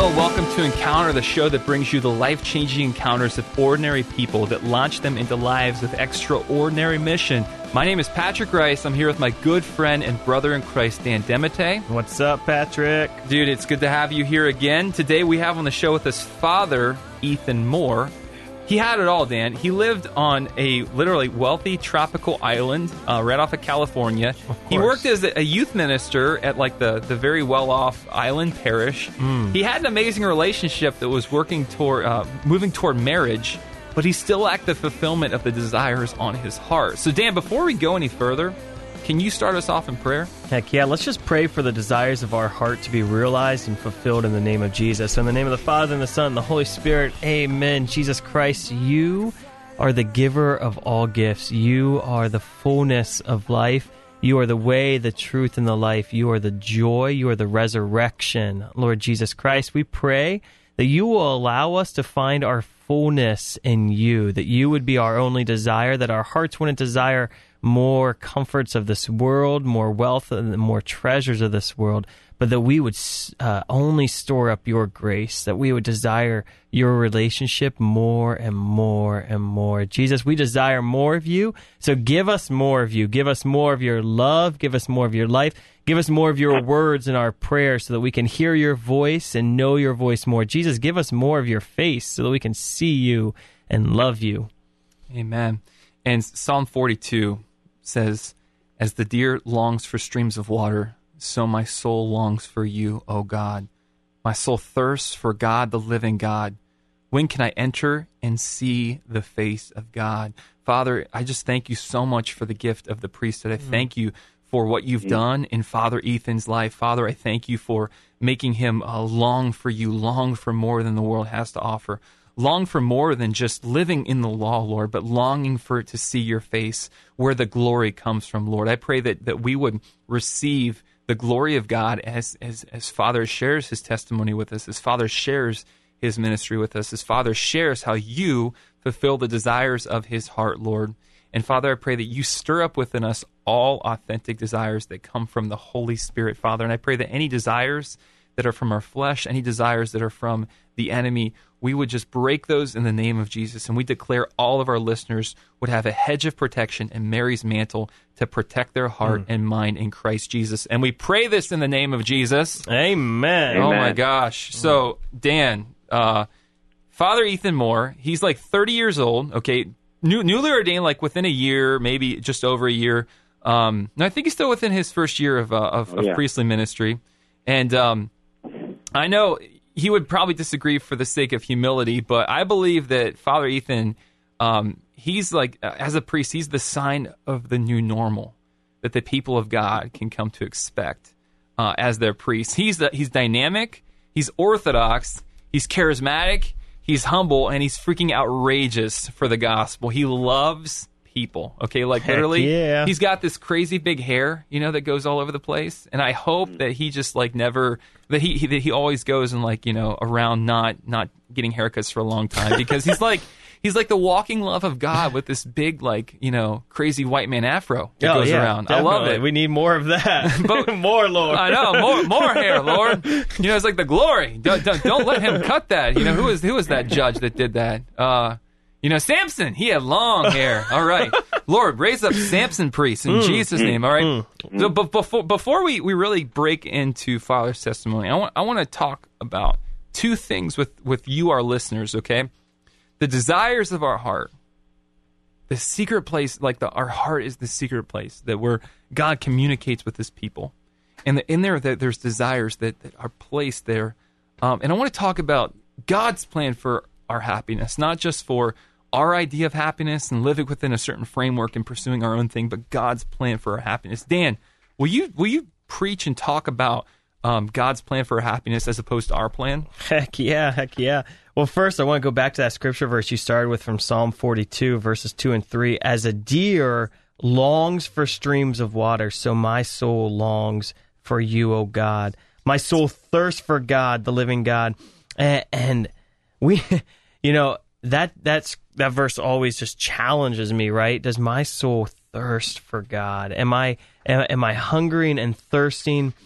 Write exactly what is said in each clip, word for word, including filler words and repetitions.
Hello, welcome to Encounter, the show that brings you the life-changing encounters of ordinary people that launch them into lives with extraordinary mission. My name is Patrick Rice. I'm here with my good friend and brother in Christ, Dan Demete. What's up, Patrick? Dude, it's good to have you here again. Today we have on the show with us Father Ethan Moore. He had it all, Dan. He lived on a literally wealthy tropical island uh, right off of California. Of he worked as a youth minister at like the, the very well-off island parish. Mm. He had an amazing relationship that was working toward uh, moving toward marriage, but he still lacked the fulfillment of the desires on his heart. So, Dan, before we go any further, can you start us off in prayer? Heck yeah, let's just pray for the desires of our heart to be realized and fulfilled in the name of Jesus. So in the name of the Father, and the Son, and the Holy Spirit, amen. Jesus Christ, you are the giver of all gifts. You are the fullness of life. You are the way, the truth, and the life. You are the joy. You are the resurrection. Lord Jesus Christ, we pray that you will allow us to find our fullness in you, that you would be our only desire, that our hearts wouldn't desire more comforts of this world, more wealth, and more treasures of this world, but that we would uh, only store up your grace, that we would desire your relationship more and more and more. Jesus, we desire more of you, so give us more of you. Give us more of your love. Give us more of your life. Give us more of your words in our prayers so that we can hear your voice and know your voice more. Jesus, give us more of your face so that we can see you and love you. Amen. And Psalm forty-two says, as the deer longs for streams of water, so my soul longs for you, O God. My soul thirsts for God, the living God. When can I enter and see the face of God? Father, I just thank you so much for the gift of the priesthood. I thank you for what you've done in Father Ethan's life. Father, I thank you for making him uh, long for you, long for more than the world has to offer. Long for more than just living in the law, Lord, but longing for it to see your face where the glory comes from, Lord. I pray that, that we would receive the glory of God as, as, as Father shares his testimony with us, as Father shares his ministry with us, as Father shares how you fulfill the desires of his heart, Lord. And Father, I pray that you stir up within us all authentic desires that come from the Holy Spirit, Father. And I pray that any desires that are from our flesh, any desires that are from the enemy, we would just break those in the name of Jesus, and we declare all of our listeners would have a hedge of protection and Mary's mantle to protect their heart mm. and mind in Christ Jesus. And we pray this in the name of Jesus. Amen. Oh, Amen. my gosh. So, Dan, uh, Father Ethan Moore, he's like thirty years old, okay, new, newly ordained like within a year, maybe just over a year. Um, no, I think he's still within his first year of, uh, of, of yeah. priestly ministry. And um, I know he would probably disagree for the sake of humility, but I believe that Father Ethan, um, he's like, uh, as a priest, he's the sign of the new normal that the people of God can come to expect uh, as their priest. He's the, he's dynamic, he's orthodox, he's charismatic, he's humble, and he's freaking outrageous for the gospel. He loves people, okay? Like, Heck literally, yeah. He's got this crazy big hair, you know, that goes all over the place. And I hope that he just, like, never, that he, he that he always goes and, like, you know, around not not getting haircuts for a long time, because he's like, he's like the walking love of God with this big, like, you know, crazy white man afro that oh, goes yeah, around. Definitely. I love it. We need more of that. But, more, Lord. I know, more more hair, Lord. You know, it's like the glory. Don't, don't, don't let him cut that. You know, who was, who was that judge that did that? Uh, you know, Samson, he had long hair. All right. Lord, raise up Samson priests in mm, Jesus' mm, name, all right? Mm, so but before before we, we really break into Father's testimony, I want I want to talk about two things with, with you, our listeners, okay? The desires of our heart. The secret place, like the our heart is the secret place that where God communicates with his people. And the, in there, there's desires that, that are placed there. Um, and I want to talk about God's plan for our happiness, not just for our idea of happiness and living within a certain framework and pursuing our own thing, but God's plan for our happiness. Dan, will you will you preach and talk about um, God's plan for our happiness as opposed to our plan? Heck yeah, heck yeah. Well, first, I want to go back to that scripture verse you started with from Psalm forty-two, verses two and three. As a deer longs for streams of water, so my soul longs for you, O God. My soul thirsts for God, the living God. And, and we, you know, that that's that verse always just challenges me, right? Does my soul thirst for God? Am I am, am I hungering and thirsting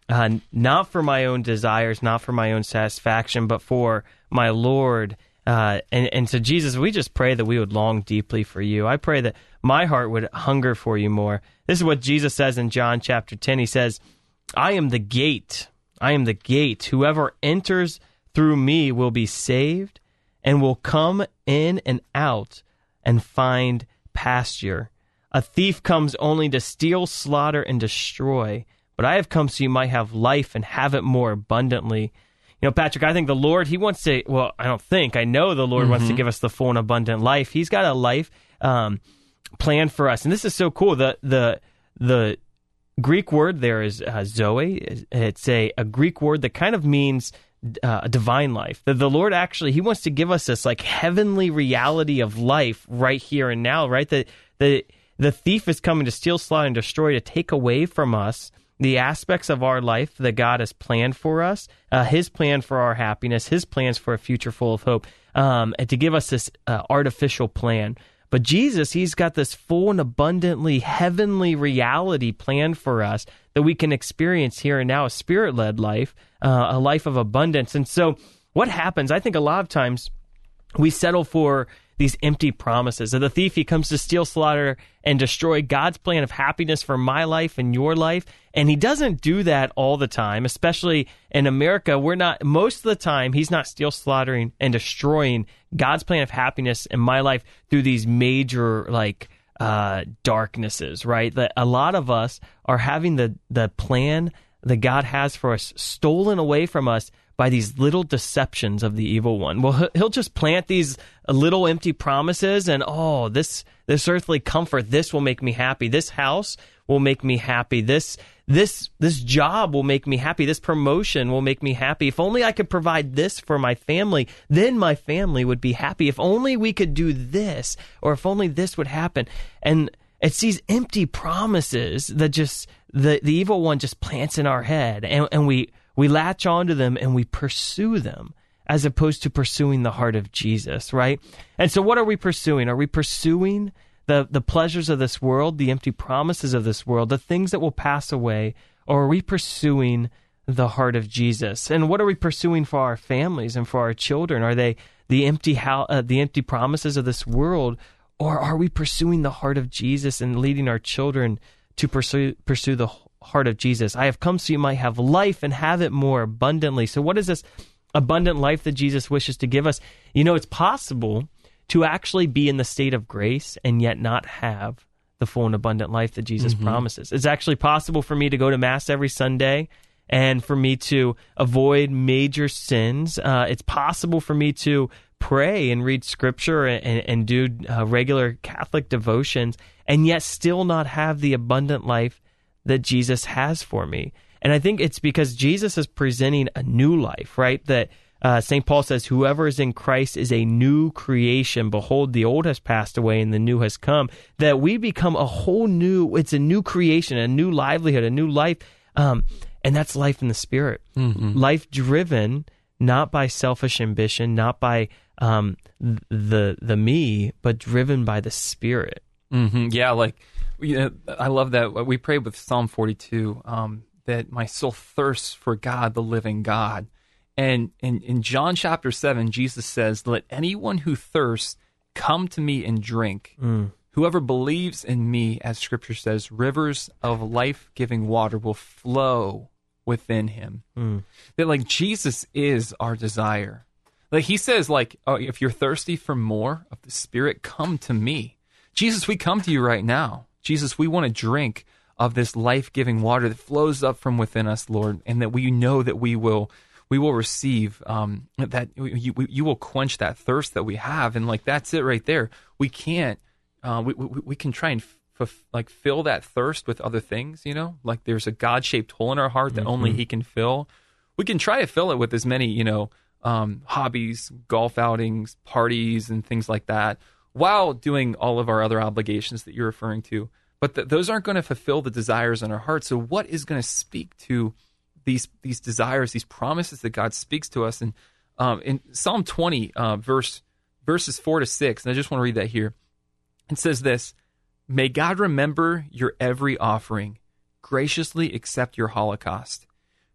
uh, not for my own desires, not for my own satisfaction, but for my Lord. Uh, and, and so, Jesus, we just pray that we would long deeply for you. I pray that my heart would hunger for you more. This is what Jesus says in John chapter ten. He says, I am the gate. I am the gate. Whoever enters through me will be saved and will come in and out and find pasture. A thief comes only to steal, slaughter, and destroy. But I have come so you might have life and have it more abundantly. You know, Patrick, I think the Lord, he wants to, well, I don't think, I know the Lord mm-hmm. wants to give us the full and abundant life. He's got a life um, planned for us. And this is so cool. The the the Greek word there is uh, Zoe. It's a, a Greek word that kind of means uh, a divine life. The, the Lord actually, he wants to give us this like heavenly reality of life right here and now, right? The, the, the thief is coming to steal, slaughter, and destroy, to take away from us the aspects of our life that God has planned for us, uh, his plan for our happiness, his plans for a future full of hope, um, and to give us this uh, artificial plan. But Jesus, he's got this full and abundantly heavenly reality planned for us that we can experience here and now, a spirit-led life, uh, a life of abundance. And so what happens, I think a lot of times we settle for these empty promises. Of the thief, he comes to steal, slaughter, and destroy God's plan of happiness for my life and your life. And he doesn't do that all the time, especially in America. We're not, most of the time, he's not steal, slaughtering, and destroying God's plan of happiness in my life through these major, like, uh, darknesses, right? That a lot of us are having the, the plan that God has for us stolen away from us by these little deceptions of the evil one. Well, he'll just plant these little empty promises and, oh, this this earthly comfort, this will make me happy. This house will make me happy. This this this job will make me happy. This promotion will make me happy. If only I could provide this for my family, then my family would be happy. If only we could do this, or if only this would happen. And it's these empty promises that just the, the evil one just plants in our head, and, and we We latch onto them and we pursue them as opposed to pursuing the heart of Jesus, right? And so what are we pursuing? Are we pursuing the, the pleasures of this world, the empty promises of this world, the things that will pass away, or are we pursuing the heart of Jesus? And what are we pursuing for our families and for our children? Are they the empty how, uh, the empty promises of this world, or are we pursuing the heart of Jesus and leading our children to pursue pursue the heart of Jesus? I have come so you might have life and have it more abundantly. So what is this abundant life that Jesus wishes to give us? You know, it's possible to actually be in the state of grace and yet not have the full and abundant life that Jesus mm-hmm. promises. It's actually possible for me to go to Mass every Sunday and for me to avoid major sins. Uh, it's possible for me to pray and read Scripture and, and do uh, regular Catholic devotions and yet still not have the abundant life that Jesus has for me. And I think it's because Jesus is presenting a new life, right? That uh, Saint Paul says, whoever is in Christ is a new creation. Behold, the old has passed away and the new has come. That we become a whole new, it's a new creation, a new livelihood, a new life. Um, and that's life in the Spirit. Mm-hmm. Life driven, not by selfish ambition, not by um, the the me, but driven by the Spirit. Mm-hmm. Yeah, like, you know, I love that. We pray with Psalm forty-two, um, that my soul thirsts for God, the living God. And in, in John chapter seven, Jesus says, let anyone who thirsts come to me and drink. Mm. Whoever believes in me, as Scripture says, rivers of life-giving water will flow within him. Mm. That, like, Jesus is our desire. Like, he says, like, oh, if you're thirsty for more of the Spirit, come to me. Jesus, we come to you right now. Jesus, we want to drink of this life-giving water that flows up from within us, Lord, and that we know that we will we will receive, um, that you, you will quench that thirst that we have. And, like, that's it right there. We can't, uh, we, we, we can try and f- like fill that thirst with other things, you know? Like, there's a God-shaped hole in our heart that mm-hmm. only he can fill. We can try to fill it with as many, you know, um, hobbies, golf outings, parties, and things like that, while doing all of our other obligations that you're referring to. But th- those aren't going to fulfill the desires in our heart. So what is going to speak to these these desires, these promises that God speaks to us? And um, in Psalm twenty, uh, verse verses four to six, and I just want to read that here. It says this, may God remember your every offering, graciously accept your holocaust.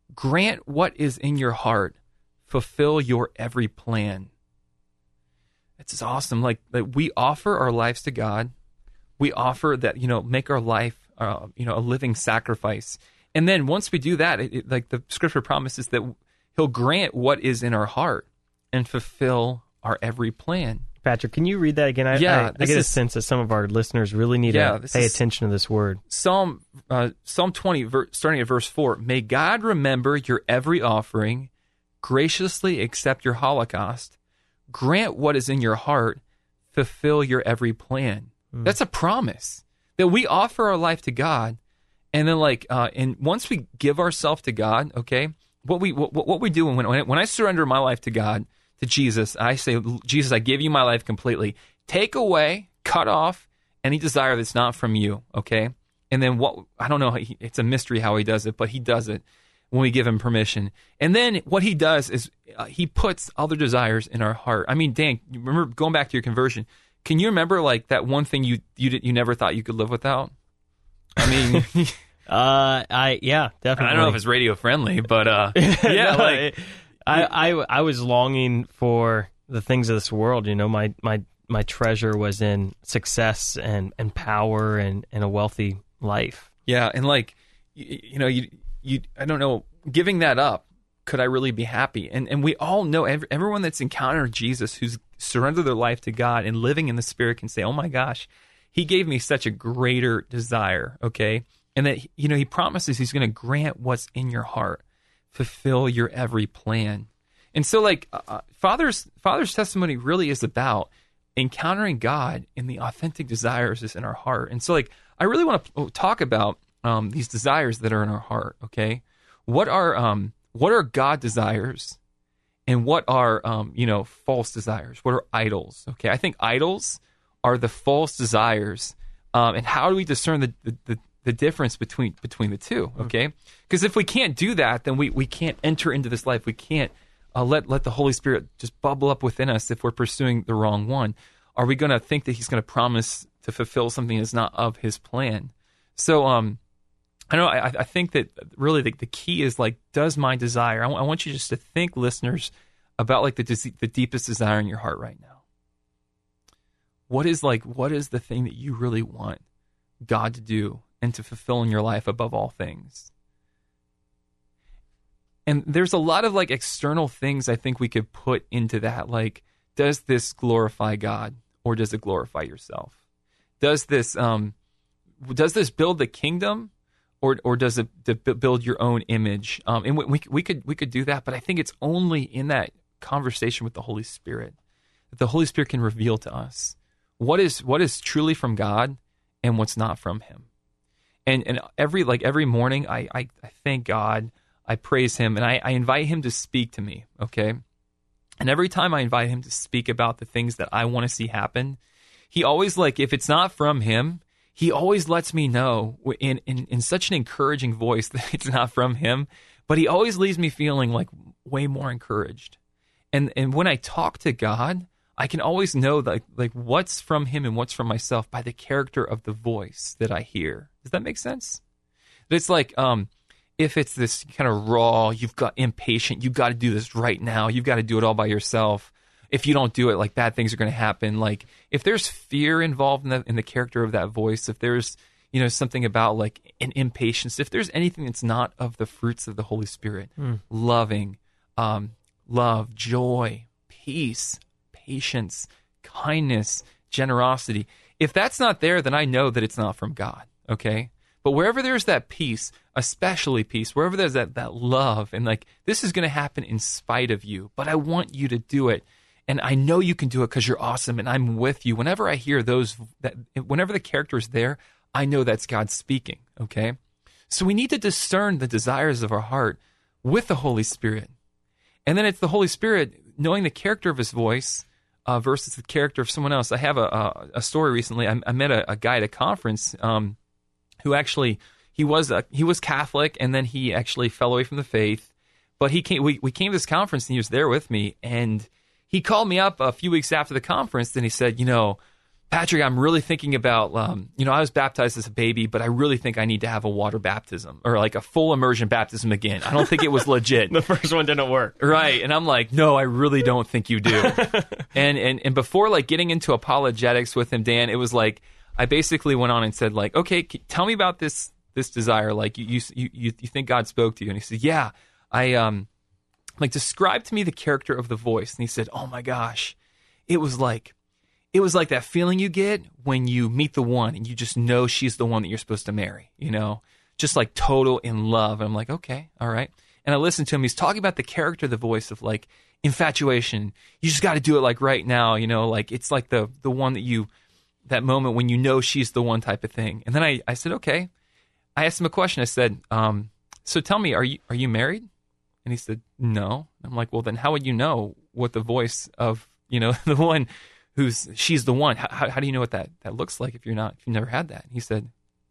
grant what is in your heart, fulfill your every plan. It's just awesome. Like, like we offer our lives to God. We offer that, you know, make our life, uh, you know, a living sacrifice. And then once we do that, it, it, like the scripture promises that he'll grant what is in our heart and fulfill our every plan. Patrick, can you read that again? I, yeah, I, I get is, a sense that some of our listeners really need yeah, to pay attention to this word. Psalm uh, Psalm twenty, ver, starting at verse four. May God remember your every offering, graciously accept your holocaust, grant what is in your heart, fulfill your every plan. Mm. That's a promise that we offer our life to God, and then like, uh, and once we give ourselves to God, okay, what we what, what we do when when, when I surrender my life to God, to Jesus, I say, Jesus, I give you my life completely. Take away, cut off any desire that's not from you, okay? And then what, I don't know, it's a mystery how he does it, but he does it when we give him permission. And then what he does is uh, he puts other desires in our heart. I mean, Dan, you remember going back to your conversion, can you remember like that one thing you you did, you never thought you could live without? I mean... uh, I yeah, definitely. I don't know if it's radio friendly, but uh, yeah, no, like... It, I, I, I was longing for the things of this world. You know, my my, my treasure was in success and, and power and, and a wealthy life. Yeah, and like, you, you know, you you I don't know, giving that up, could I really be happy? And and we all know, every, everyone that's encountered Jesus, who's surrendered their life to God and living in the Spirit, can say, oh my gosh, he gave me such a greater desire, okay? And that, you know, he promises he's going to grant what's in your heart. Fulfill your every plan. And so like uh, Father's Father's testimony really is about encountering God in the authentic desires that's in our heart. And so like I really want to talk about um, these desires that are in our heart, okay? What are um, what are God desires and what are um, you know, false desires? What are idols? Okay? I think idols are the false desires. Um, and how do we discern the the, the the difference between between the two, okay? Because if we can't do that, then we, we can't enter into this life. We can't uh, let let the Holy Spirit just bubble up within us if we're pursuing the wrong one. Are we going to think that he's going to promise to fulfill something that's not of his plan? So um, I know I, I think that really the, the key is like, does my desire, I, w- I want you just to think, listeners, about like the the deepest desire in your heart right now. What is like, what is the thing that you really want God to do and to fulfill in your life above all things? And there's a lot of like external things I think we could put into that. Like, does this glorify God or does it glorify yourself? Does this um, does this build the kingdom or or does it build your own image? Um, and we we could we could do that, but I think it's only in that conversation with the Holy Spirit that the Holy Spirit can reveal to us what is what is truly from God and what's not from him. And and every like every morning, I, I, I thank God, I praise him, and I, I invite him to speak to me, okay? And every time I invite him to speak about the things that I want to see happen, he always, like, if it's not from him, he always lets me know in, in, in such an encouraging voice that it's not from him, but he always leaves me feeling, like, way more encouraged. And and when I talk to God, I can always know like like what's from him and what's from myself by the character of the voice that I hear. Does that make sense? It's like um, if it's this kind of raw, you've got impatient, you've got to do this right now, you've got to do it all by yourself. If you don't do it, like bad things are going to happen. Like if there's fear involved in the in the character of that voice, if there's you know something about like an impatience, if there's anything that's not of the fruits of the Holy Spirit, mm. loving, um, love, joy, peace, patience, kindness, generosity. If that's not there, then I know that it's not from God, okay? But wherever there's that peace, especially peace, wherever there's that, that love, and like, this is going to happen in spite of you, but I want you to do it. And I know you can do it because you're awesome, and I'm with you. Whenever I hear those, that, whenever the character is there, I know that's God speaking, okay? So we need to discern the desires of our heart with the Holy Spirit. And then it's the Holy Spirit knowing the character of his voice uh, versus the character of someone else. I have a, a, a story recently. I, I met a, a guy at a conference um, who actually, he was a, he was Catholic, and then he actually fell away from the faith. But he came, we, we came to this conference, and he was there with me, and he called me up a few weeks after the conference, and he said, you know, Patrick, I'm really thinking about, um, you know, I was baptized as a baby, but I really think I need to have a water baptism or like a full immersion baptism again. I don't think it was legit. The first one didn't work. Right. And I'm like, no, I really don't think you do. and, and and before like getting into apologetics with him, Dan, it was like, I basically went on and said like, okay, c- tell me about this this desire. Like you you you you think God spoke to you? And he said, yeah, I um like describe to me the character of the voice. And he said, oh my gosh, it was like it was like that feeling you get when you meet the one and you just know she's the one that you're supposed to marry, you know, just like total in love. And I'm like, okay, all right. And I listened to him. He's talking about the character, the voice of like infatuation. You just got to do it like right now, you know, like it's like the the one that you, that moment when you know she's the one type of thing. And then I, I said, okay. I asked him a question. I said, um, so tell me, are you are you married? And he said, no. I'm like, well, then how would you know what the voice of, you know, the one who's, she's the one. How, how do you know what that, that looks like if you're not, if you've never had that? And he said,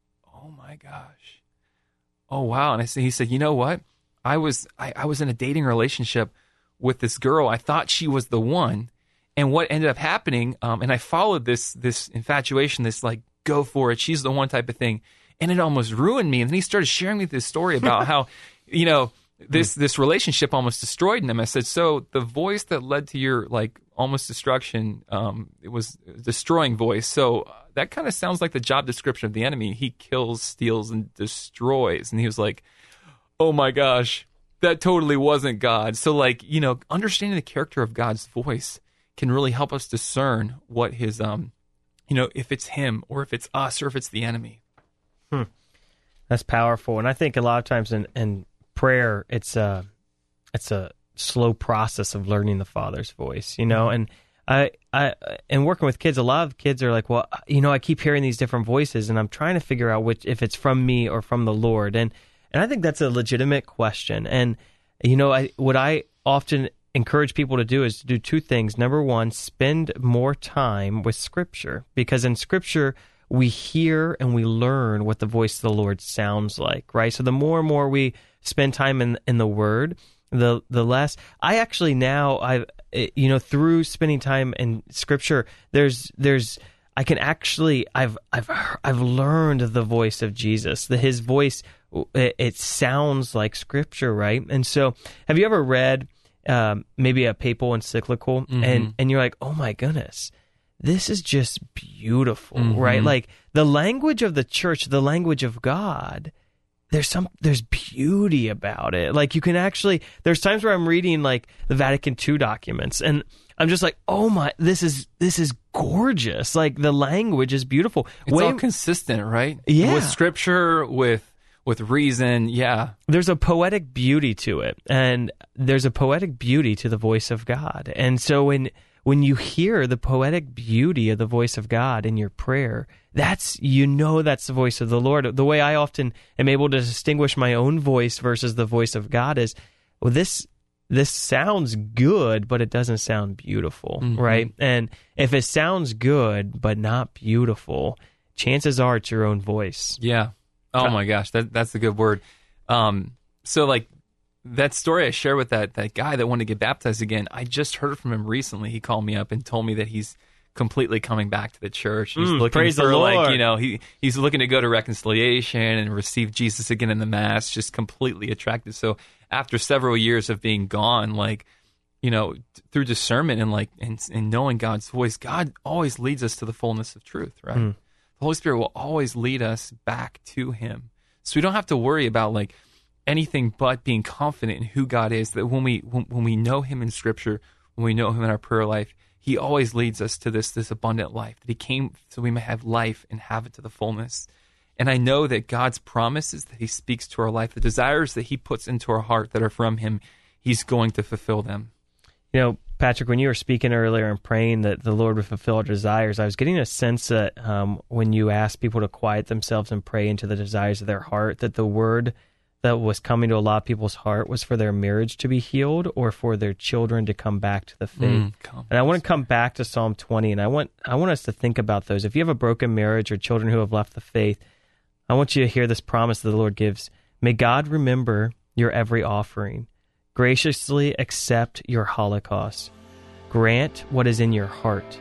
oh my gosh. Oh, wow. And I said, he said, you know what? I was, I, I was in a dating relationship with this girl. I thought she was the one. And what ended up happening, um, and I followed this, this infatuation, this like, go for it. She's the one type of thing. And it almost ruined me. And then he started sharing me this story about how, you know, this this relationship almost destroyed him. I said, so the voice that led to your like almost destruction, um, it was a destroying voice. So uh, that kind of sounds like the job description of the enemy. He kills, steals, and destroys. And he was like, oh my gosh, that totally wasn't God. So like, you know, understanding the character of God's voice can really help us discern what his, um, you know, if it's him or if it's us or if it's the enemy. Hmm. That's powerful. And I think a lot of times in, in prayer, it's a, it's a slow process of learning the Father's voice, you know? And I, I, and working with kids, a lot of kids are like, well, you know, I keep hearing these different voices and I'm trying to figure out which, if it's from me or from the Lord. And, and I think that's a legitimate question. And, you know, I, what I often encourage people to do is to do two things. Number one, spend more time with Scripture, because in Scripture, we hear and we learn what the voice of the Lord sounds like, right? So the more and more we spend time in in the Word, the the less. I actually now, I you know, through spending time in Scripture, there's there's I can actually I've I've I've learned the voice of Jesus. The His voice, it, it sounds like Scripture, right? And so, have you ever read um, maybe a papal encyclical, mm-hmm. and and you're like, oh my goodness, this is just beautiful, mm-hmm. right? Like the language of the church, the language of God, there's some, there's beauty about it. Like you can actually, there's times where I'm reading like the Vatican Two documents and I'm just like, oh my, this is, this is gorgeous. Like the language is beautiful. It's Way, all consistent, right? Yeah. With scripture, with, with reason. Yeah. There's a poetic beauty to it. And there's a poetic beauty to the voice of God. And so when, When you hear the poetic beauty of the voice of God in your prayer, that's, you know, that's the voice of the Lord. The way I often am able to distinguish my own voice versus the voice of God is, well, this this sounds good, but it doesn't sound beautiful, mm-hmm. right? And if it sounds good but not beautiful, chances are it's your own voice. Yeah. Oh uh, my gosh, that that's a good word. Um, so like, that story I shared with that that guy that wanted to get baptized again, I just heard from him recently. He called me up and told me that he's completely coming back to the church. He's mm, looking praise for the Lord. like, you know, he he's looking to go to reconciliation and receive Jesus again in the Mass, just completely attracted. So after several years of being gone, like, you know, through discernment and like and, and knowing God's voice, God always leads us to the fullness of truth, right? Mm. The Holy Spirit will always lead us back to him. So we don't have to worry about like anything but being confident in who God is, that when we when, when we know him in Scripture, when we know him in our prayer life, he always leads us to this this abundant life, that he came so we may have life and have it to the fullness. And I know that God's promises that he speaks to our life, the desires that he puts into our heart that are from him, he's going to fulfill them. You know, Patrick, when you were speaking earlier and praying that the Lord would fulfill our desires, I was getting a sense that um, when you ask people to quiet themselves and pray into the desires of their heart, that the word that was coming to a lot of people's heart was for their marriage to be healed or for their children to come back to the faith. Mm, and I want to come back to Psalm twenty, and I want I want us to think about those. If you have a broken marriage or children who have left the faith, I want you to hear this promise that the Lord gives. May God remember your every offering, graciously accept your holocaust, grant what is in your heart,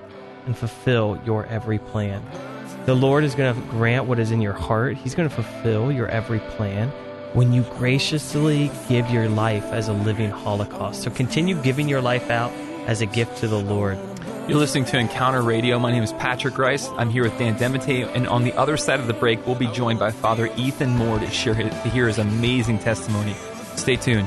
and fulfill your every plan. The Lord is going to grant what is in your heart. He's going to fulfill your every plan when you graciously give your life as a living holocaust. So continue giving your life out as a gift to the Lord. You're listening to Encounter Radio. My name is Patrick Rice. I'm here with Dan Demete, and on the other side of the break, we'll be joined by Father Ethan Moore to share his, to hear his amazing testimony. Stay tuned.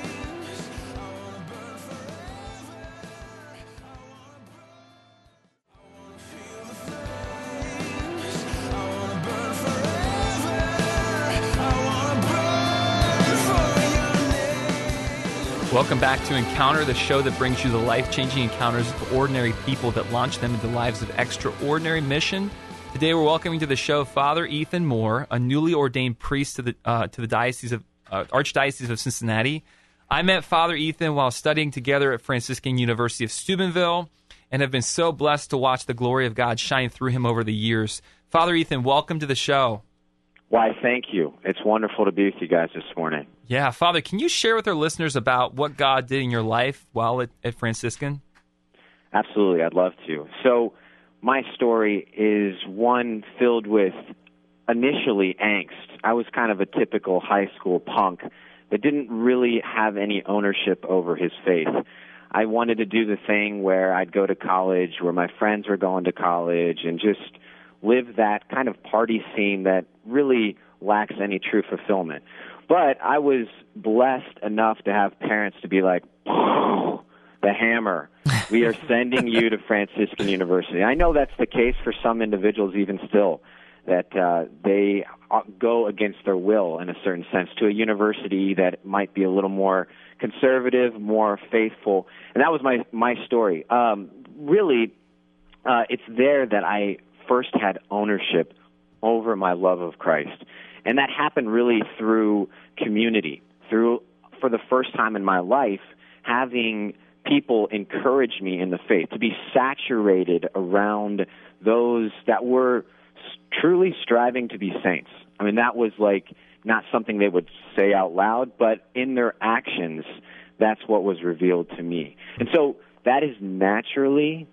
Welcome back to Encounter, the show that brings you the life-changing encounters of ordinary people that launch them into lives of extraordinary mission. Today we're welcoming to the show Father Ethan Moore, a newly ordained priest to the uh, to the diocese of uh, Archdiocese of Cincinnati. I met Father Ethan while studying together at Franciscan University of Steubenville and have been so blessed to watch the glory of God shine through him over the years. Father Ethan, welcome to the show. Why, thank you. It's wonderful to be with you guys this morning. Yeah, Father, can you share with our listeners about what God did in your life while at, at Franciscan? Absolutely, I'd love to. So my story is one filled with initially angst. I was kind of a typical high school punk that didn't really have any ownership over his faith. I wanted to do the thing where I'd go to college, where my friends were going to college, and just live that kind of party scene that really lacks any true fulfillment. But I was blessed enough to have parents to be like, oh, the hammer. We are sending you to Franciscan University. I know that's the case for some individuals even still, that uh, they go against their will in a certain sense to a university that might be a little more conservative, more faithful. And that was my, my story. Um, really, uh, it's there that I first had ownership over my love of Christ. And that happened really through community, through, for the first time in my life, having people encourage me in the faith, to be saturated around those that were truly striving to be saints. I mean, that was like not something they would say out loud, but in their actions, that's what was revealed to me. And so that is naturally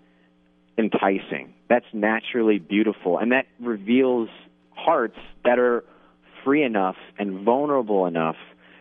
enticing. That's naturally beautiful. And that reveals hearts that are free enough and vulnerable enough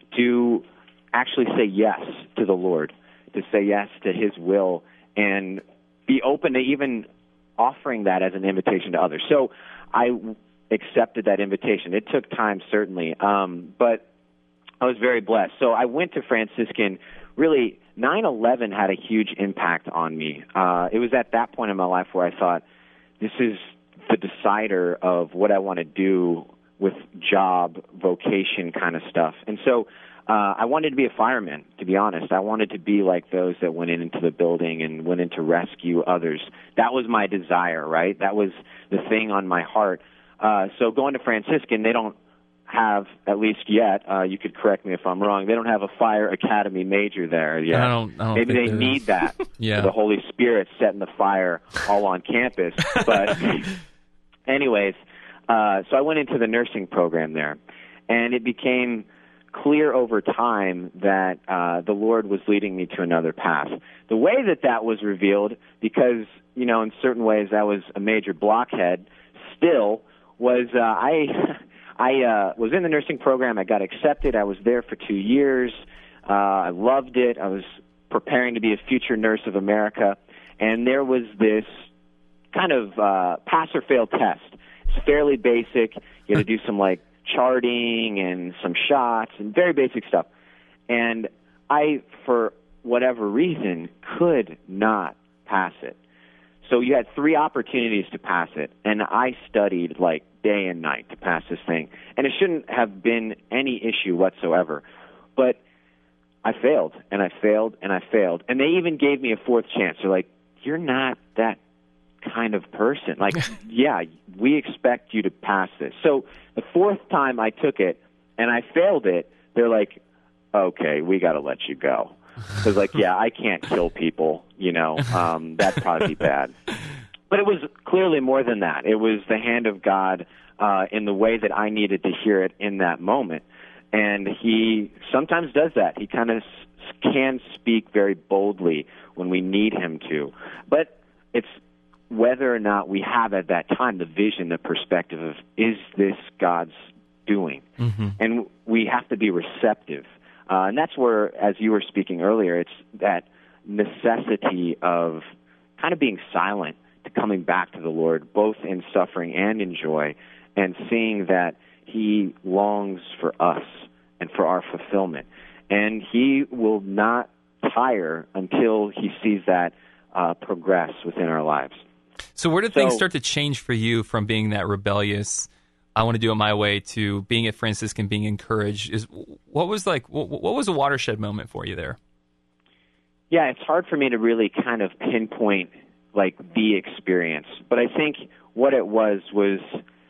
to actually say yes to the Lord, to say yes to his will, and be open to even offering that as an invitation to others. So I accepted that invitation. It took time, certainly, um, but I was very blessed. So I went to Franciscan. Really, nine eleven had a huge impact on me. Uh, it was at that point in my life where I thought, this is the decider of what I want to do with job, vocation kind of stuff. And so uh, I wanted to be a fireman, to be honest. I wanted to be like those that went into the building and went in to rescue others. That was my desire, right? That was the thing on my heart. Uh, so going to Franciscan, they don't have, at least yet, uh, you could correct me if I'm wrong, they don't have a fire academy major there yet. I don't, I don't Maybe think they need that yeah. for the Holy Spirit setting the fire all on campus. But anyways, uh, so I went into the nursing program there, and it became clear over time that uh, the Lord was leading me to another path. The way that that was revealed, because, you know, in certain ways I was a major blockhead still, was uh, I... I uh, was in the nursing program. I got accepted. I was there for two years. Uh, I loved it. I was preparing to be a future nurse of America. And there was this kind of uh, pass or fail test. It's fairly basic. You had to do some, like, charting and some shots and very basic stuff. And I, for whatever reason, could not pass it. So you had three opportunities to pass it, and I studied like day and night to pass this thing. And it shouldn't have been any issue whatsoever. But I failed, and I failed, and I failed. And they even gave me a fourth chance. They're like, you're not that kind of person. Like, yeah, we expect you to pass this. So the fourth time I took it, and I failed it, they're like, okay, we got to let you go. Because, like, yeah, I can't kill people, you know. Um, that'd probably be bad. But it was clearly more than that. It was the hand of God uh, in the way that I needed to hear it in that moment. And he sometimes does that. He kind of s- can speak very boldly when we need him to. But it's whether or not we have at that time the vision, the perspective of, is this God's doing? Mm-hmm. And we have to be receptive. Uh, and that's where, as you were speaking earlier, it's that necessity of kind of being silent to coming back to the Lord, both in suffering and in joy, and seeing that he longs for us and for our fulfillment. And he will not tire until he sees that uh, progress within our lives. So where did so, things start to change for you from being that rebellious, I want to do it my way, to being at Franciscan, being encouraged? Is what was like? What, what was a watershed moment for you there? Yeah, it's hard for me to really kind of pinpoint like the experience, but I think what it was was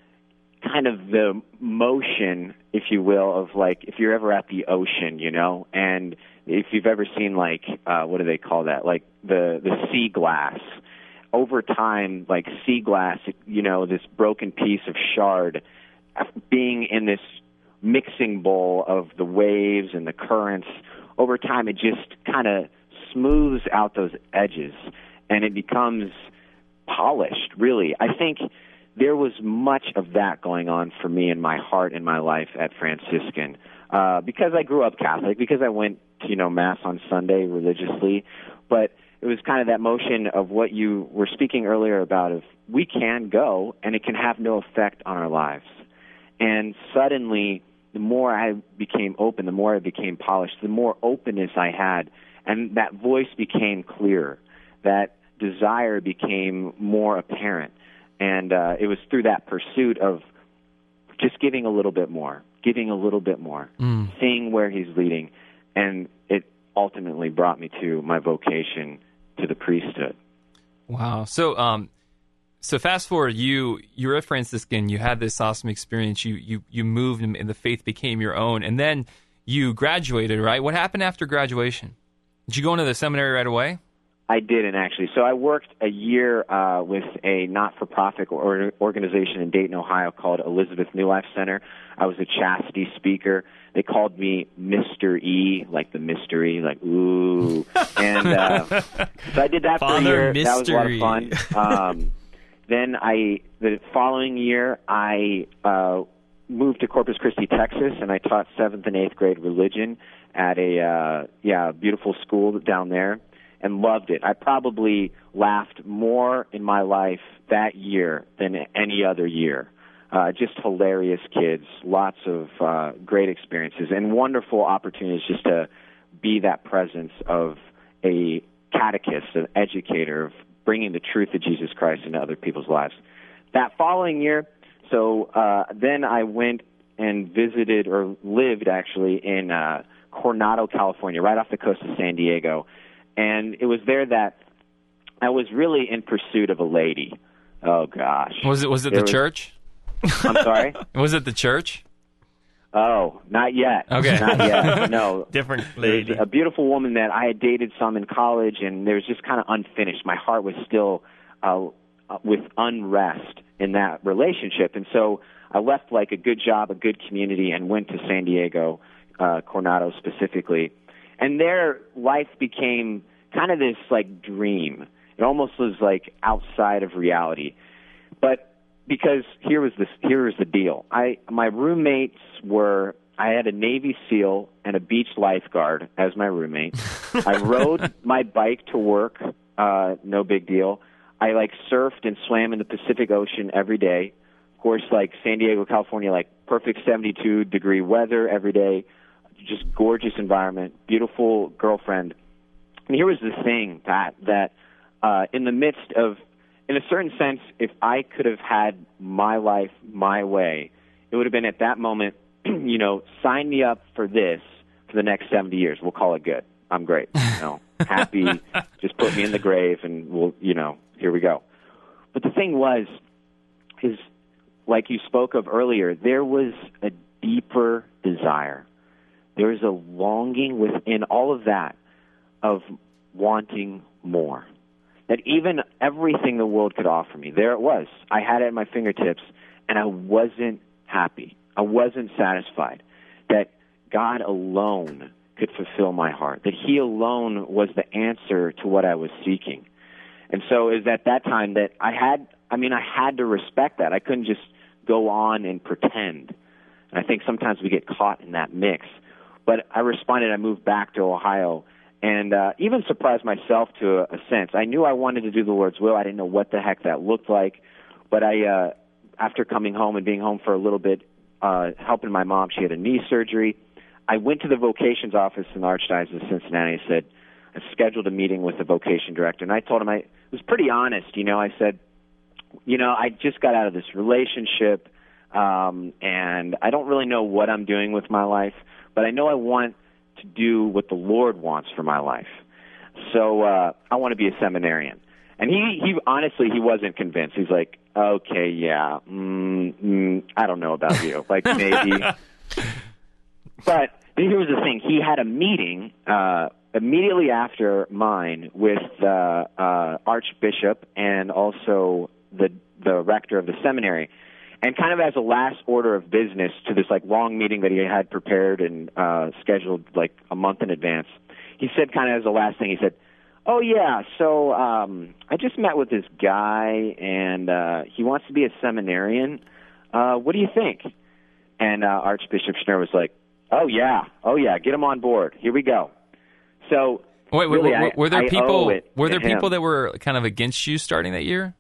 kind of the motion, if you will, of like if you're ever at the ocean, you know, and if you've ever seen like uh, what do they call that? Like the the sea glass. Over time, like sea glass, you know, this broken piece of shard, being in this mixing bowl of the waves and the currents, over time it just kind of smooths out those edges and it becomes polished, really. I think there was much of that going on for me in my heart and my life at Franciscan. Uh, because I grew up Catholic, because I went to, you know, Mass on Sunday religiously, but it was kind of that motion of what you were speaking earlier about, of we can go and it can have no effect on our lives. And suddenly, the more I became open, the more I became polished, the more openness I had, and that voice became clearer. That desire became more apparent. And uh, it was through that pursuit of just giving a little bit more, giving a little bit more, mm. seeing where he's leading. And it ultimately brought me to my vocation to the priesthood. Wow. So, um, so fast forward, you you're at Franciscan, you had this awesome experience, you you you moved, and the faith became your own, and then you graduated, right? What happened after graduation? Did you go into the seminary right away? I didn't, actually. So I worked a year uh, with a not-for-profit or organization in Dayton, Ohio called Elizabeth New Life Center. I was a chastity speaker. They called me Mister E, like the mystery, like, ooh. And uh, so I did that Father for a year. Mystery. That was a lot of fun. Um, then I, the following year, I uh, moved to Corpus Christi, Texas, and I taught seventh and eighth grade religion at a uh, yeah beautiful school down there. And loved it. I probably laughed more in my life that year than any other year. Uh, just hilarious kids, lots of uh, great experiences, and wonderful opportunities just to be that presence of a catechist, an educator, of bringing the truth of Jesus Christ into other people's lives. That following year, so uh, then I went and visited, or lived actually, in uh, Coronado, California, right off the coast of San Diego. And it was there that I was really in pursuit of a lady. Oh, gosh. Was it was it there the was, church? I'm sorry? Was it the church? Oh, not yet. Okay. Not yet. No. Different lady. A beautiful woman that I had dated some in college, and there was just kind of unfinished. My heart was still uh, with unrest in that relationship. And so I left like a good job, a good community, and went to San Diego, uh, Coronado specifically. And there, life became kind of this, like, dream. It almost was, like, outside of reality. But because here was this, here was the deal. I my roommates were, I had a Navy SEAL and a beach lifeguard as my roommate. I rode my bike to work, uh, no big deal. I, like, surfed and swam in the Pacific Ocean every day. Of course, like, San Diego, California, like, perfect seventy-two degree weather every day. Just gorgeous environment, beautiful girlfriend. And here was the thing, Pat, that uh, in the midst of, in a certain sense, if I could have had my life my way, it would have been at that moment, you know, sign me up for this for the next seventy years. We'll call it good. I'm great. You know, happy. Just put me in the grave and we'll, you know, here we go. But the thing was, is like you spoke of earlier, there was a deeper desire. There is a longing within all of that of wanting more. That even everything the world could offer me, there it was. I had it at my fingertips, and I wasn't happy. I wasn't satisfied. That God alone could fulfill my heart. That He alone was the answer to what I was seeking. And so it was at that time that I had, I mean, I had to respect that. I couldn't just go on and pretend. And I think sometimes we get caught in that mix. But I responded. I moved back to Ohio and uh, even surprised myself to a, a sense. I knew I wanted to do the Lord's will. I didn't know what the heck that looked like. But I, uh, after coming home and being home for a little bit, uh, helping my mom, she had a knee surgery, I went to the vocations office in the Archdiocese of Cincinnati. I said, I scheduled a meeting with the vocation director, and I told him, I was pretty honest, you know, I said, you know, I just got out of this relationship, um, and I don't really know what I'm doing with my life, but I know I want to do what the Lord wants for my life. So uh, I want to be a seminarian. And he, he honestly, he wasn't convinced. He's like, okay, yeah, mm, mm, I don't know about you. Like, maybe. But here was the thing. He had a meeting uh, immediately after mine with the uh, Archbishop and also the the rector of the seminary. And kind of as a last order of business to this like long meeting that he had prepared and uh, scheduled like a month in advance, he said kind of as the last thing, he said, oh, yeah, so um, I just met with this guy, and uh, he wants to be a seminarian. Uh, what do you think? And uh, Archbishop Schnurr was like, oh, yeah, oh, yeah, get him on board. Here we go. So wait, really, were, were, were there I, people I Were there him. people that were kind of against you starting that year?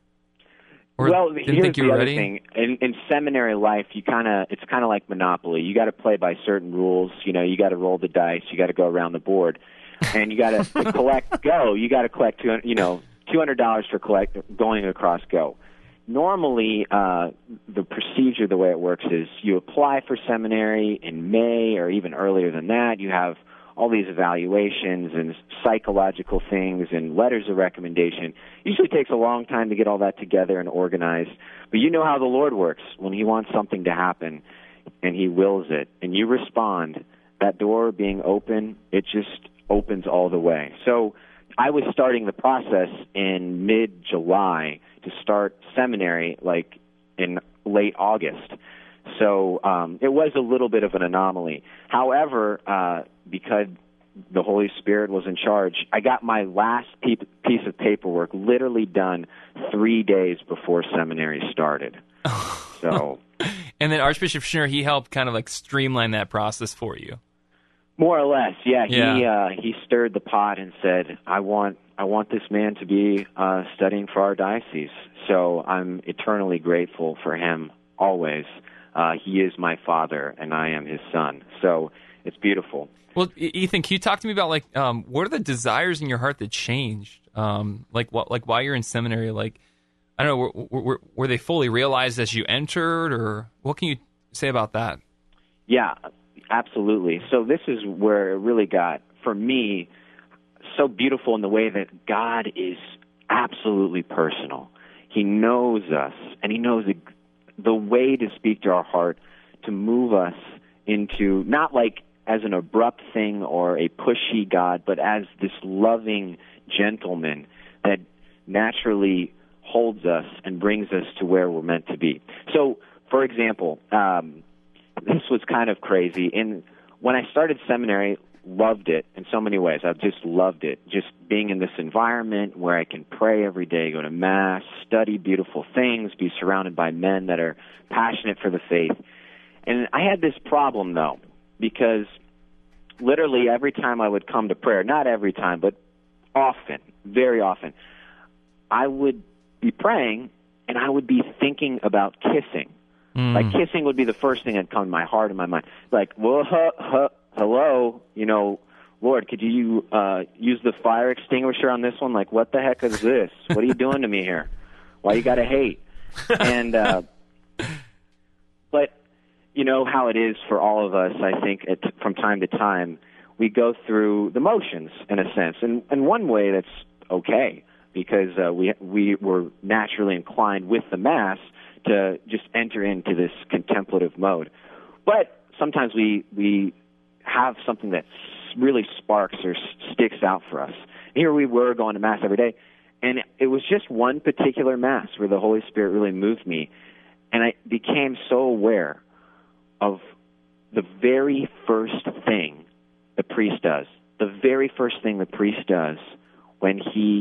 Or well, didn't here's think you the were other ready? thing. In, in seminary life, you kind of it's kind of like Monopoly. You got to play by certain rules. You know, you got to roll the dice. You got to go around the board, and you got to collect Go. You got to collect two, you know, two hundred dollars for collect going across Go. Normally, uh, the procedure, the way it works, is you apply for seminary in May or even earlier than that. You have all these evaluations and psychological things and letters of recommendation. Usually takes a long time to get all that together and organized. But you know how the Lord works. When he wants something to happen and he wills it and you respond, that door being open, it just opens all the way. So I was starting the process in mid-July to start seminary like in late August. So um, it was a little bit of an anomaly. However, uh, because the Holy Spirit was in charge, I got my last piece of paperwork literally done three days before seminary started. So, and then Archbishop Schnurr, he helped kind of like streamline that process for you. More or less, yeah. yeah. He uh, he stirred the pot and said, "I want I want this man to be uh, studying for our diocese." So I'm eternally grateful for him always. Uh, he is my father, and I am his son. So it's beautiful. Well, Ethan, can you talk to me about like um, what are the desires in your heart that changed? Um, like what, like while you're in seminary, like I don't know, were, were, were they fully realized as you entered, or what can you say about that? Yeah, absolutely. So this is where it really got, for me, so beautiful in the way that God is absolutely personal. He knows us, and he knows the way to speak to our heart, to move us into, not like as an abrupt thing or a pushy God, but as this loving gentleman that naturally holds us and brings us to where we're meant to be. So, for example, um, this was kind of crazy. In when I started seminary, loved it in so many ways. I've just loved it. Just being in this environment where I can pray every day, go to Mass, study beautiful things, be surrounded by men that are passionate for the faith. And I had this problem, though, because literally every time I would come to prayer, not every time, but often, very often, I would be praying and I would be thinking about kissing. Mm. Like kissing would be the first thing that come to my heart and my mind. Like, well, huh, huh, hello, you know, Lord, could you uh, use the fire extinguisher on this one? Like, what the heck is this? What are you doing to me here? Why you got to hate? And uh, but you know how it is for all of us. I think it, from time to time we go through the motions in a sense, and in one way that's okay because uh, we we were naturally inclined with the Mass to just enter into this contemplative mode. But sometimes we we have something that really sparks or sticks out for us. Here we were going to Mass every day, and it was just one particular Mass where the Holy Spirit really moved me, and I became so aware of the very first thing the priest does, the very first thing the priest does when he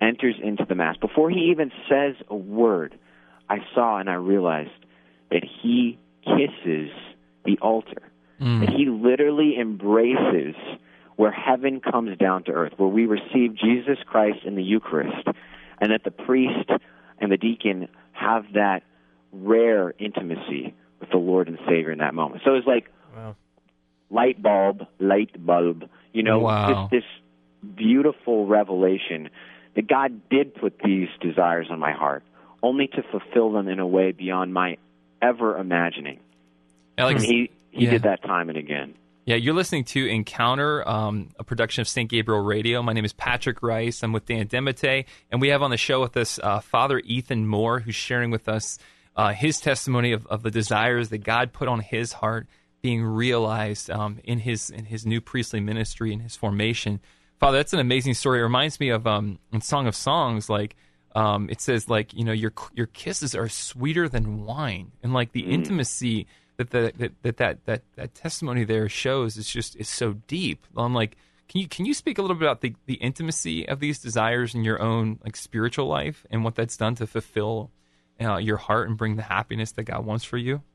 enters into the Mass, before he even says a word, I saw and I realized that he kisses the altar, mm. that he literally embraces where heaven comes down to earth, where we receive Jesus Christ in the Eucharist, and that the priest and the deacon have that rare intimacy with the Lord and Savior in that moment. So it's like wow. light bulb, light bulb, you know, wow. this, this beautiful revelation that God did put these desires on my heart, only to fulfill them in a way beyond my ever imagining. Alex, and he he yeah. did that time and again. Yeah, you're listening to Encounter, um, a production of Saint Gabriel Radio. My name is Patrick Rice. I'm with Dan Demete, and we have on the show with us uh, Father Ethan Moore, who's sharing with us uh, his testimony of, of the desires that God put on his heart being realized um, in his in his new priestly ministry and his formation. Father, that's an amazing story. It reminds me of um, in Song of Songs, like um, it says, like you know, your your kisses are sweeter than wine, and like the mm. intimacy that the, that, that that that that testimony there shows is just is so deep. I'm like, can you can you speak a little bit about the, the intimacy of these desires in your own like spiritual life and what that's done to fulfill uh, your heart and bring the happiness that God wants for you?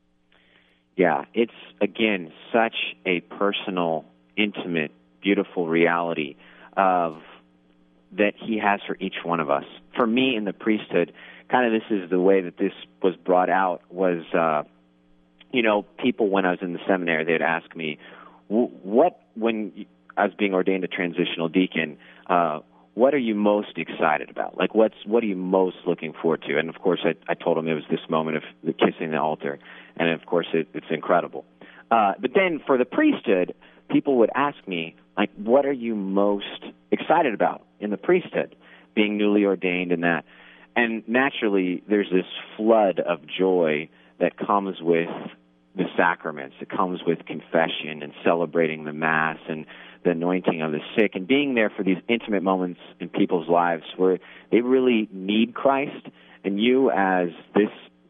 Yeah, it's again such a personal, intimate, beautiful reality of that He has for each one of us. For me in the priesthood, kind of this is the way that this was brought out was. Uh, You know, people, when I was in the seminary, they'd ask me, what, when I was being ordained a transitional deacon, uh, what are you most excited about? Like, what's what are you most looking forward to? And, of course, I, I told them it was this moment of the kissing the altar. And, of course, it, it's incredible. Uh, but then for the priesthood, people would ask me, like, what are you most excited about in the priesthood, being newly ordained and that? And naturally, there's this flood of joy that comes with the sacraments. It comes with confession and celebrating the Mass and the anointing of the sick and being there for these intimate moments in people's lives where they really need Christ, and you as this,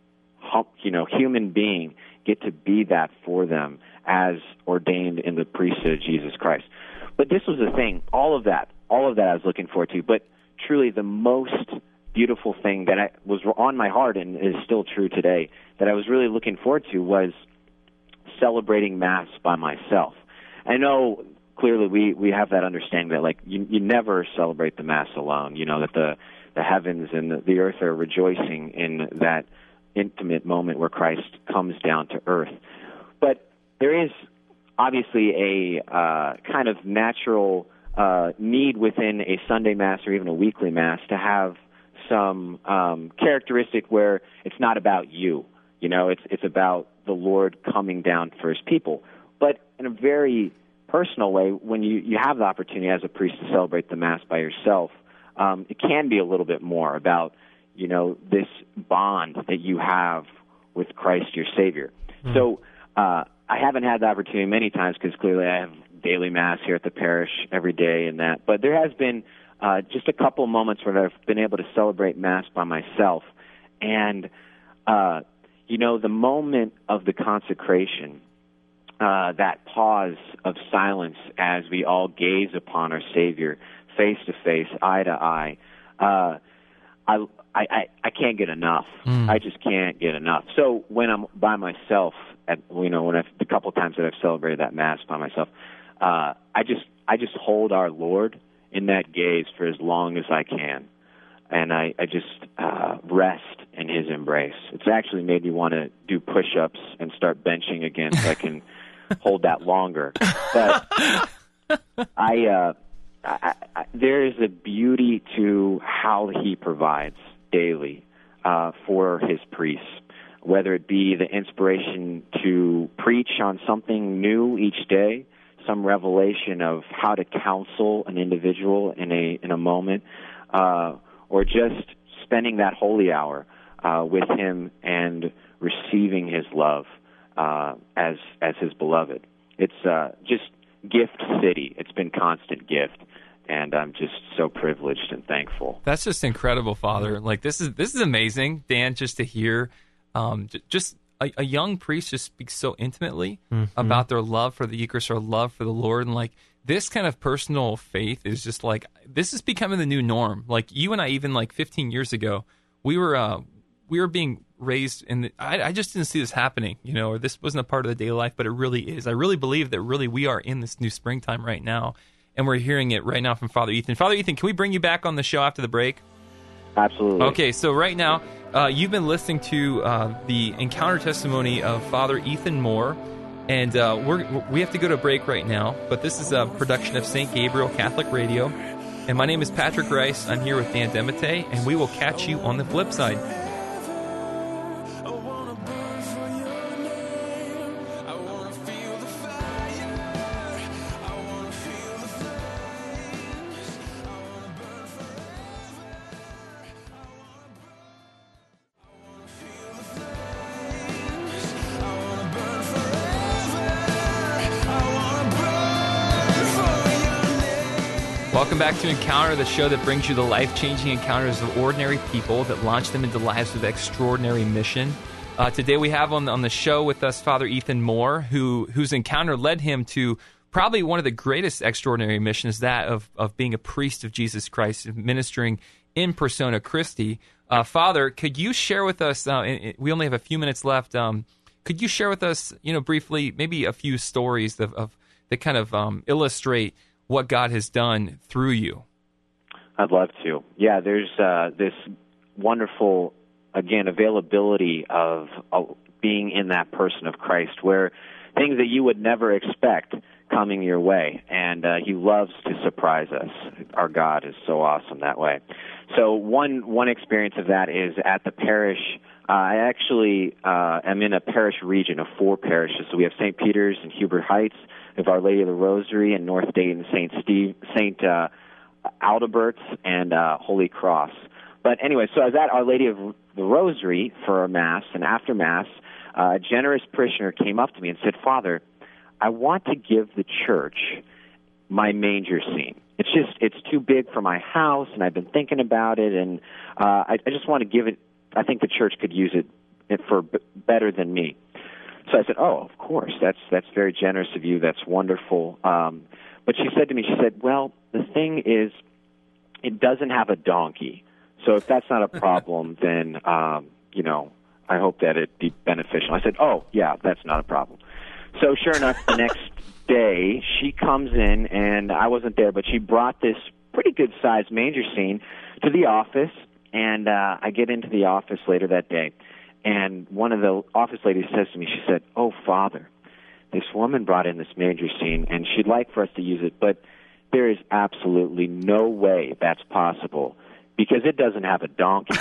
you know, human being get to be that for them as ordained in the priesthood of Jesus Christ. But this was the thing, all of that, all of that I was looking forward to, but truly the most beautiful thing that I, was on my heart and is still true today that I was really looking forward to was celebrating Mass by myself. I know clearly we, we have that understanding that like you, you never celebrate the Mass alone, you know, that the, the heavens and the, the earth are rejoicing in that intimate moment where Christ comes down to earth. But there is obviously a uh, kind of natural uh, need within a Sunday Mass or even a weekly Mass to have some um, characteristic where it's not about you. You know, it's it's about the Lord coming down for His people. But in a very personal way, when you, you have the opportunity as a priest to celebrate the Mass by yourself, um, it can be a little bit more about, you know, this bond that you have with Christ your Savior. Mm. So uh, I haven't had the opportunity many times because clearly I have daily Mass here at the parish every day and that. But there has been Uh, just a couple moments where I've been able to celebrate Mass by myself. And, uh, you know, the moment of the consecration, uh, that pause of silence as we all gaze upon our Savior face to face, eye to eye, uh, I, I, I can't get enough. Mm. I just can't get enough. So when I'm by myself, at, you know, when I've, the couple times that I've celebrated that Mass by myself, uh, I just I just hold our Lord in that gaze for as long as I can. And I, I just uh, rest in His embrace. It's actually made me want to do push-ups and start benching again so I can hold that longer. But I, uh, I, I, there is a beauty to how He provides daily uh, for His priests, whether it be the inspiration to preach on something new each day, some revelation of how to counsel an individual in a in a moment, uh, or just spending that holy hour uh, with Him and receiving His love uh, as as His beloved. It's uh, just gift city. It's been constant gift, and I'm just so privileged and thankful. That's just incredible, Father. Like this is this is amazing, Dan. Just to hear, um, j- just. A, a young priest just speaks so intimately mm-hmm. about their love for the Eucharist or love for the Lord, and like this kind of personal faith is just like, this is becoming the new norm. Like you and I, even like fifteen years ago, we were uh, we were being raised in the, I, I just didn't see this happening, you know, or this wasn't a part of the daily life, but it really is. I really believe that really we are in this new springtime right now, and we're hearing it right now from Father Ethan. Father Ethan, can we bring you back on the show after the break? Absolutely. Okay, so right now, uh, you've been listening to uh, the encounter testimony of Father Ethan Moore, and uh, we're, we have to go to a break right now, but this is a production of Saint Gabriel Catholic Radio, and my name is Patrick Rice. I'm here with Dan Demete, and we will catch you on the flip side. Welcome back to Encounter, the show that brings you the life-changing encounters of ordinary people that launch them into lives with extraordinary mission. Uh, today we have on, on the show with us Father Ethan Moore, who whose encounter led him to probably one of the greatest extraordinary missions, that of, of being a priest of Jesus Christ, ministering in persona Christi. Uh, Father, could you share with us, uh, we only have a few minutes left, um, could you share with us, you know, briefly, maybe a few stories of, of that kind of um, illustrate what God has done through you? I'd love to. Yeah, there's uh, this wonderful, again, availability of uh, being in that person of Christ, where things that you would never expect coming your way, and uh, he loves to surprise us. Our God is so awesome that way. So one one experience of that is at the parish. Uh, I actually uh, am in a parish region of four parishes. So we have Saint Peter's and Hubert Heights, we have Our Lady of the Rosary in North Dayton, Saint Steve, Saint uh, Aldebert's, and uh, Holy Cross. But anyway, so I was at Our Lady of the Rosary for a Mass, and after Mass, uh, a generous parishioner came up to me and said, "Father, I want to give the church my manger scene. It's just, it's too big for my house, and I've been thinking about it, and uh, I, I just want to give it, I think the church could use it, it for b- better than me." So I said, "Oh, of course, that's that's very generous of you. That's wonderful." Um, but she said to me, she said, "Well, the thing is, it doesn't have a donkey. So if that's not a problem, then, um, you know, I hope that it be beneficial." I said, "Oh, yeah, that's not a problem." So sure enough, the next day, she comes in, and I wasn't there, but she brought this pretty good-sized manger scene to the office, and uh, I get into the office later that day. And one of the office ladies says to me, she said, "Oh, Father, this woman brought in this manger scene, and she'd like for us to use it, but there is absolutely no way that's possible because it doesn't have a donkey."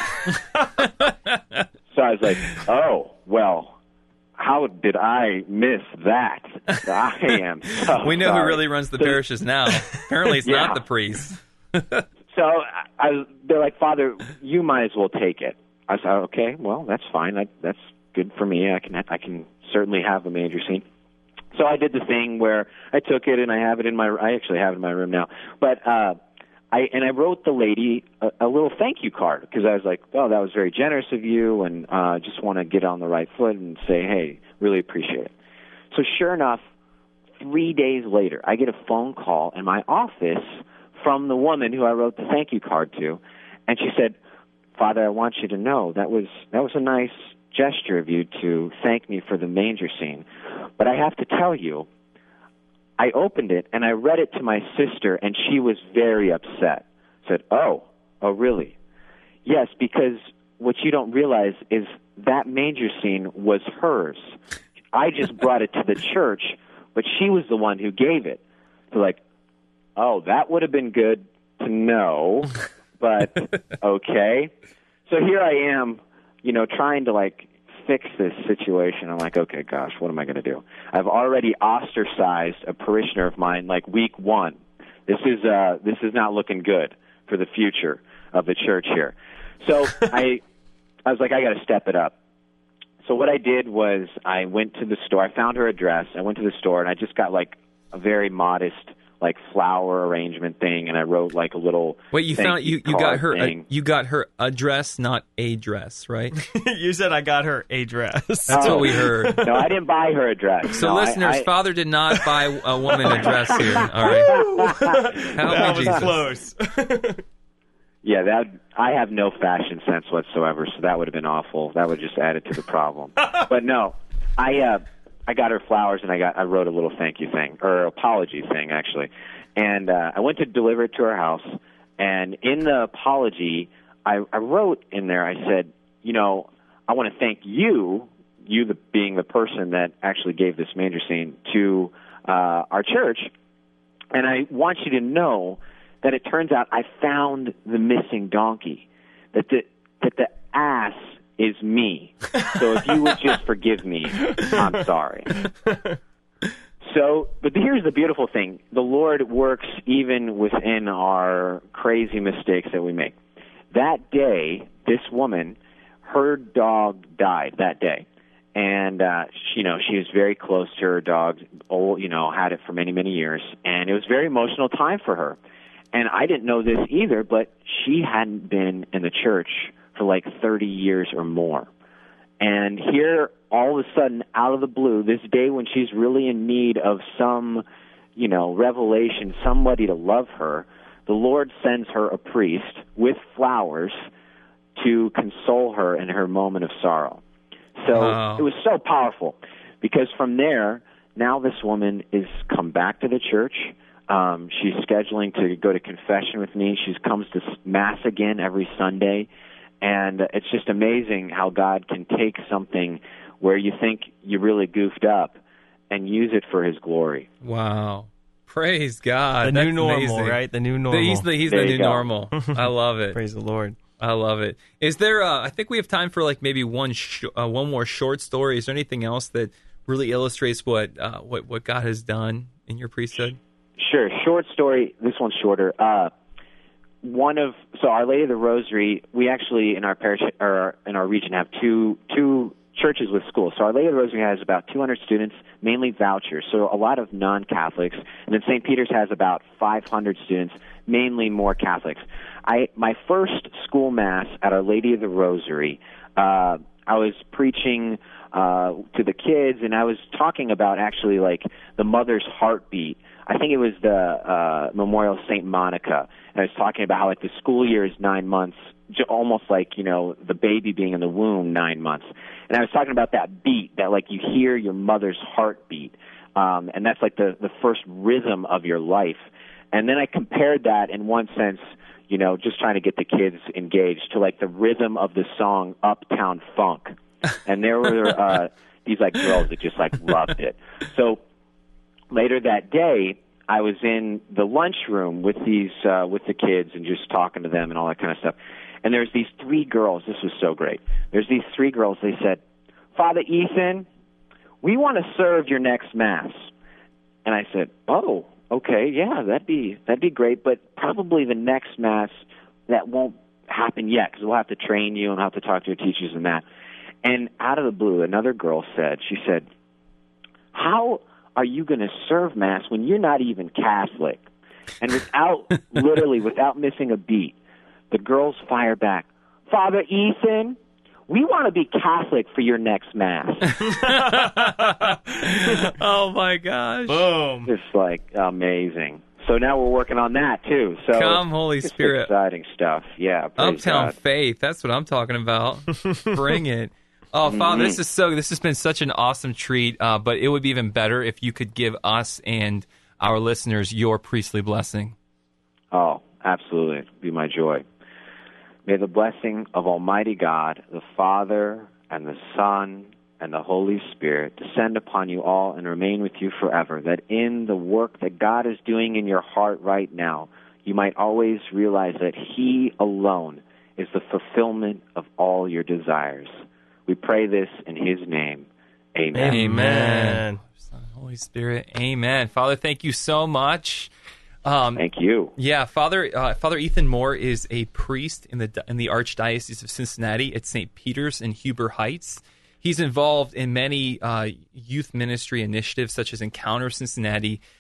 So I was like, "Oh, well, how did I miss that? I am so We know sorry." who really runs the So- parishes now. Apparently it's Yeah. not the priest. So I, I, they're like, "Father, you might as well take it." I said, "Okay, well, that's fine. I, that's good for me. I can I can certainly have a manger scene." So I did the thing where I took it and I have it in my. I actually have it in my room now. But uh, I and I wrote the lady a, a little thank you card because I was like, "Oh, that was very generous of you, and uh, just want to get on the right foot and say, hey, really appreciate it." So sure enough, three days later, I get a phone call in my office from the woman who I wrote the thank you card to, and she said, "Father, I want you to know that was that was a nice gesture of you to thank me for the manger scene. But I have to tell you, I opened it and I read it to my sister, and she was very upset." Said, "Oh, oh really?" "Yes, because what you don't realize is that manger scene was hers. I just brought it to the church, but she was the one who gave it." So like, "Oh, that would have been good to know, but okay." So here I am, you know, trying to like fix this situation. I'm like, okay, gosh, what am I going to do? I've already ostracized a parishioner of mine like week one. This is uh, this is not looking good for the future of the church here. So I, I was like, I got to step it up. So what I did was I went to the store. I found her address. I went to the store, and I just got like a very modest like flower arrangement thing, and I wrote like a little. Wait, you thank found you, you got card her thing. a, you got her a dress, not a dress, right? You said I got her a dress. That's Oh. what we heard. No, I didn't buy her a dress. So, no, I- listeners, I, Father did not buy a woman a dress here. All right, help That me, was Jesus. close. Yeah, that I have no fashion sense whatsoever, so that would have been awful. That would just added to the problem. But no, I uh, I got her flowers, and I got I wrote a little thank you thing or apology thing actually, and uh, I went to deliver it to her house. And in the apology, I, I wrote in there, I said, you know, I want to thank you, you the, being the person that actually gave this manger scene to uh, our church, and I want you to know that it turns out I found the missing donkey, that the that the ass is me. So if you would just forgive me, I'm sorry. So, but here's the beautiful thing. The Lord works even within our crazy mistakes that we make. That day, this woman, her dog died that day. And, uh, she, you know, she was very close to her dog, old, you know, had it for many, many years. And it was a very emotional time for her. And I didn't know this either, but she hadn't been in the church for like thirty years or more. And here, all of a sudden, out of the blue, this day when she's really in need of some, you know, revelation, somebody to love her, the Lord sends her a priest with flowers to console her in her moment of sorrow. So Wow. it was so powerful because from there, now this woman is come back to the church. Um, she's scheduling to go to confession with me. She comes to Mass again every Sunday. And it's just amazing how God can take something where you think you really goofed up and use it for his glory. Wow. Praise God. The That's new normal, amazing. right? The new The- normal. he's the, he's There the you new go. normal. I love it. Praise the Lord. I love it. Is there, uh, I think we have time for like maybe one sh- uh, one more short story. Is there anything else that really illustrates what, uh, what, what God has done in your priesthood? Sure. Short story. This one's shorter. Uh, one of so Our Lady of the Rosary. We actually in our parish or in our region have two two churches with schools. So Our Lady of the Rosary has about two hundred students, mainly vouchers. So a lot of non-Catholics, and then Saint Peter's has about five hundred students, mainly more Catholics. I my first school mass at Our Lady of the Rosary. Uh, I was preaching uh, to the kids, and I was talking about actually like the mother's heartbeat. I think it was the uh, Memorial of Saint Monica, and I was talking about how like the school year is nine months, j- almost like, you know, the baby being in the womb nine months. And I was talking about that beat, that like you hear your mother's heartbeat, um, and that's like the, the first rhythm of your life. And then I compared that in one sense, you know, just trying to get the kids engaged to like the rhythm of the song Uptown Funk. And there were uh, these like girls that just like loved it. So later that day, I was in the lunchroom with these uh, with the kids and just talking to them and all that kind of stuff. And there's these three girls. This was so great. There's these three girls. They said, "Father Ethan, we want to serve your next Mass." And I said, "Oh, okay, yeah, that'd be that'd be great, but probably the next Mass that won't happen yet because we'll have to train you and we'll have to talk to your teachers and that." And out of the blue, another girl said, she said, "How are you going to serve Mass when you're not even Catholic?" And without, literally, without missing a beat, the girls fire back, "Father Ethan, we want to be Catholic for your next Mass." Oh, my gosh. Boom. Just like amazing. So now we're working on that too. So Come, Holy just Spirit. exciting stuff. Yeah. Praise Uptown God. Faith. That's what I'm talking about. Bring it. Oh, Father, this is so. This has been such an awesome treat. Uh, but it would be even better if you could give us and our listeners your priestly blessing. Oh, absolutely. It'd be my joy. May the blessing of Almighty God, the Father and the Son and the Holy Spirit descend upon you all and remain with you forever, that in the work that God is doing in your heart right now, you might always realize that He alone is the fulfillment of all your desires. We pray this in His name. Amen. Amen. Son, Holy Spirit. Amen. Father, thank you so much. Um, Thank you. Yeah, Father uh, Father Ethan Moore is a priest in the in the Archdiocese of Cincinnati at Saint Peter's in Huber Heights. He's involved in many uh, youth ministry initiatives such as Encounter Cincinnati,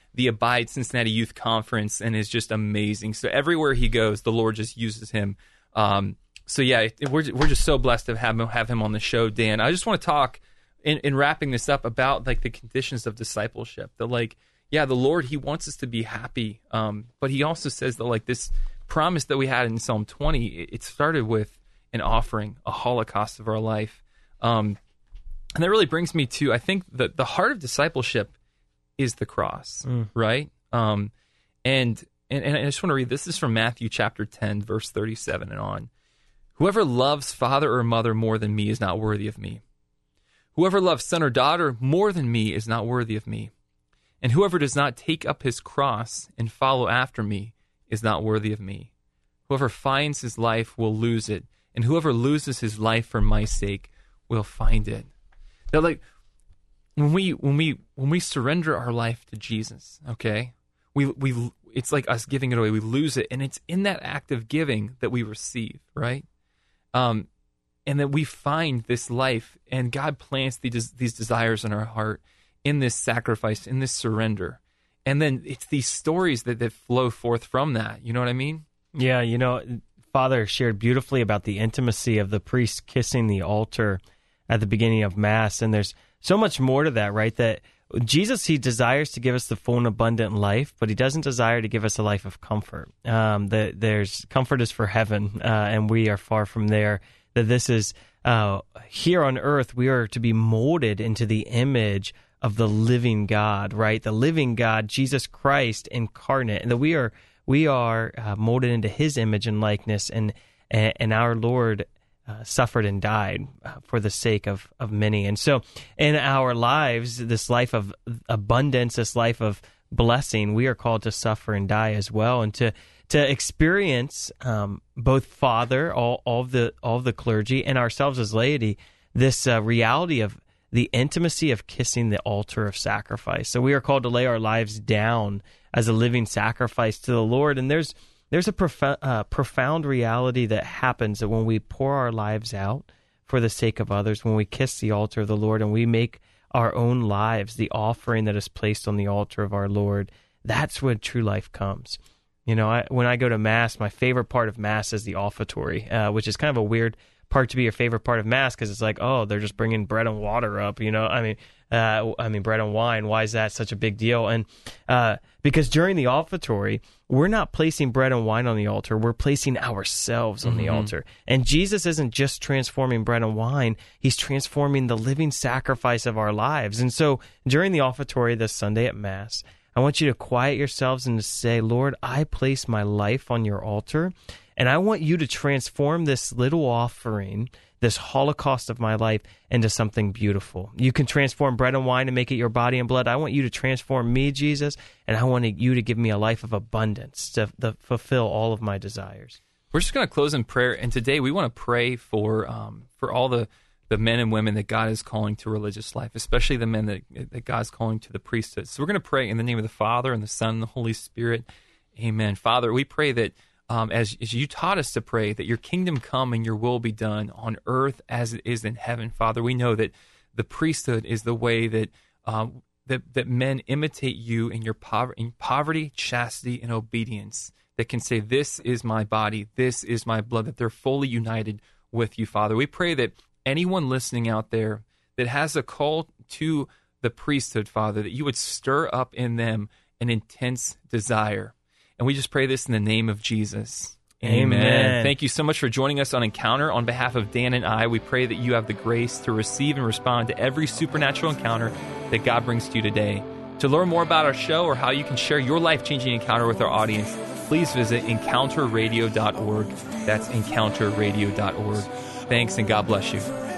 the Abide Cincinnati Youth Conference and is just amazing. So everywhere he goes, the Lord just uses him. Um, so yeah, we're we're just so blessed to have him, have him on the show, Dan. I just want to talk in, in wrapping this up about like the conditions of discipleship. That like, yeah, the Lord, he wants us to be happy, um, but he also says that like this promise that we had in Psalm twenty, it started with an offering, a holocaust of our life. Um, and that really brings me to, I think, the, the heart of discipleship is the cross, mm. right? Um, and, and and I just want to read, this is from Matthew chapter ten, verse thirty-seven and on. Whoever loves father or mother more than me is not worthy of me. Whoever loves son or daughter more than me is not worthy of me. And whoever does not take up his cross and follow after me is not worthy of me. Whoever finds his life will lose it, and whoever loses his life for my sake will find it. Now, like, when we when we when we surrender our life to Jesus, okay, we we it's like us giving it away. We lose it, and it's in that act of giving that we receive, right? Um, and that we find this life, and God plants these these desires in our heart in this sacrifice, in this surrender, and then it's these stories that that flow forth from that. You know what I mean? Yeah, you know, Father shared beautifully about the intimacy of the priest kissing the altar at the beginning of Mass, and there's so much more to that, right? That Jesus, he desires to give us the full and abundant life, but he doesn't desire to give us a life of comfort. Um, that there's comfort is for heaven, uh, and we are far from there. That this is uh, here on earth, we are to be molded into the image of the living God, right? The living God, Jesus Christ incarnate, and that we are we are uh, molded into His image and likeness, and and, and our Lord Uh, suffered and died uh, for the sake of, of many. And so in our lives, this life of abundance, this life of blessing, we are called to suffer and die as well, and to to experience um, both Father, all, all of the all of the clergy, and ourselves as laity, this uh, reality of the intimacy of kissing the altar of sacrifice. So we are called to lay our lives down as a living sacrifice to the Lord, and there's There's a prof- uh, profound reality that happens that when we pour our lives out for the sake of others, when we kiss the altar of the Lord and we make our own lives the offering that is placed on the altar of our Lord, that's when true life comes. You know, I, when I go to Mass, my favorite part of Mass is the offertory, uh, which is kind of a weird part to be your favorite part of Mass, because it's like, oh, they're just bringing bread and water up, you know? I mean, uh, I mean, bread and wine, why is that such a big deal? And uh, because during the offertory, we're not placing bread and wine on the altar, we're placing ourselves on mm-hmm. the altar. And Jesus isn't just transforming bread and wine, he's transforming the living sacrifice of our lives. And so during the offertory this Sunday at Mass, I want you to quiet yourselves and to say, Lord, I place my life on your altar, and I want you to transform this little offering, this holocaust of my life, into something beautiful. You can transform bread and wine and make it your body and blood. I want you to transform me, Jesus, and I want you to give me a life of abundance to, to fulfill all of my desires. We're just going to close in prayer, and today we want to pray for um, for all the, the men and women that God is calling to religious life, especially the men that, that God is calling to the priesthood. So we're going to pray in the name of the Father, and the Son, and the Holy Spirit. Amen. Father, we pray that Um, as, as you taught us to pray, that your kingdom come and your will be done on earth as it is in heaven. Father, we know that the priesthood is the way that um, that, that men imitate you in your pover- in poverty, chastity, and obedience, that can say, this is my body, this is my blood, that they're fully united with you, Father. We pray that anyone listening out there that has a call to the priesthood, Father, that you would stir up in them an intense desire. And we just pray this in the name of Jesus. Amen. Amen. Thank you so much for joining us on Encounter. On behalf of Dan and I, we pray that you have the grace to receive and respond to every supernatural encounter that God brings to you today. To learn more about our show or how you can share your life-changing encounter with our audience, please visit encounter radio dot org. That's encounter radio dot org. Thanks, and God bless you.